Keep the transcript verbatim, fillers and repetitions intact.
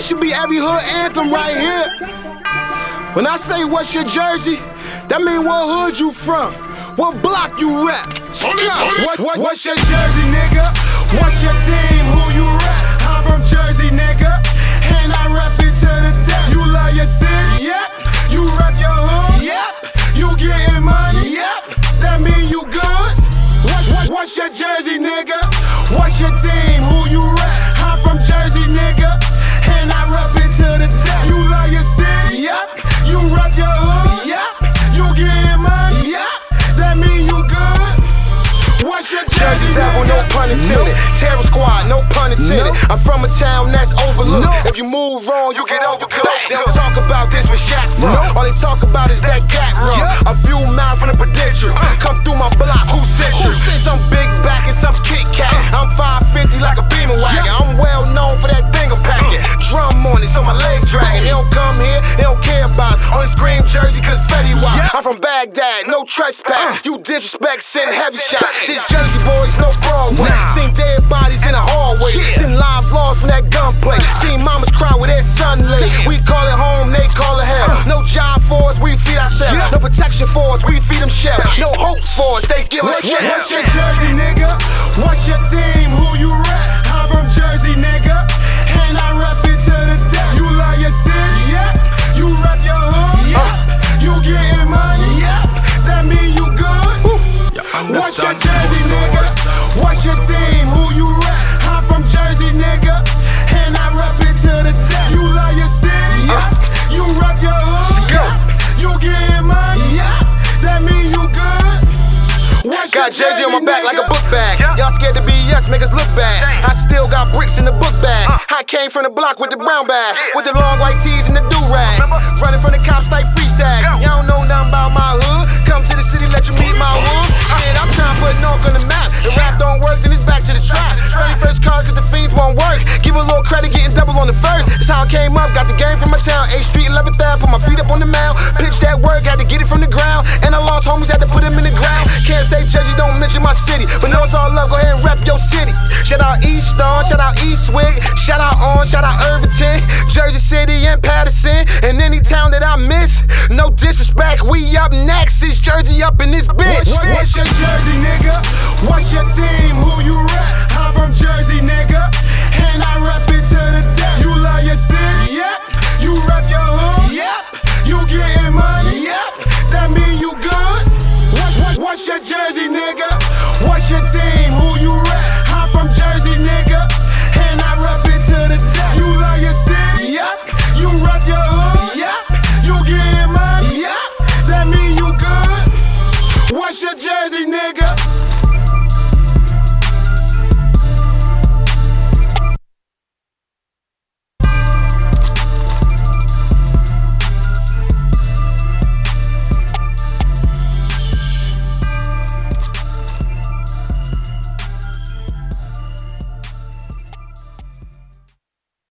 should be every hood anthem right here. When I say what's your jersey, that mean what hood you from, what block you rap. What, what, what's your jersey, nigga? What's your team, who you rap? I'm from Jersey, nigga, and I rap it to the death. You love your city, yep. You rap your hood, yep. You getting money, yep. That mean you good. What, what, what's your jersey, nigga? What's your team, who you rap? I'm from Jersey, nigga, and I rap it to the death. You love your city, yep. You rap your hood, yep. You getting money, yep. That mean you good. What's your jersey, devil, no pun intended. Terror squad, no pun intended. I'm from a town that's overlooked. If you move wrong, you get overcooked. They don't talk about this with Shaq from. All they talk about is that gap run. A few miles from the Prudential. Come through my block, who sent you? Some big back and some Kit Kat. I'm five fifty like a Beamer wagon. I'm well known for that thing I'm packing. Drum on it, so my leg dragging. They don't come here, they don't care about us. Only scream Jersey cause Fetty Wap. I'm from Baghdad, no trespass. You disrespect, send heavy shot. This Jersey boys, no Broadway. Seen dead bodies in the hallway. Seen live vlogs from that gunplay. Seen mamas cry with their son late. We call it home, they call it hell. No job for us, we feed ourselves. No protection for us, we feed them shells. No hope for us, they give us jail. What's your jersey, nigga? What's your team, who you rap? I'm from Jersey, nigga, and I rap it to the death. You love your city, yeah. You rap your hood, yeah. You getting money, yeah. That mean you good. What's your jersey, nigga? What's your team, who you rap? I'm from Jersey, nigga, and I rap it to the death. You love your city, yeah. You rap your hood, yeah. You getting money, yeah. That mean you good. What's got jersey on my back like a book bag. Y'all scared to be yes, make us look bad. I still got bricks in the book bag. I came from the block with the brown bag, with the long white tees and the do-rag. Running from the cops like freestyle. Y'all don't know nothing about my hood. Come to the city, let you meet my wood. Shit, I'm trying to put Nork on the map. The rap don't work, then it's back to the trap. twenty-first car cause the fiends won't work. Give a little credit, getting double on the first. That's how I came up, got the game from my town. eighth Street, eleventh Ave, put my feet up on the mound. Pitch that work, had to get it from the ground. And I lost homies, had to put them in the ground. Can't say Jersey, don't mention my city, but know it's all love, go ahead and rep your city. Shout out East Star, shout out Eastwick, shout out On, shout out Irvington, Jersey City and Patterson, and any town that I miss. No disrespect, we up next, it's Jersey up in this bitch. What, what's your jersey, nigga? What's your team?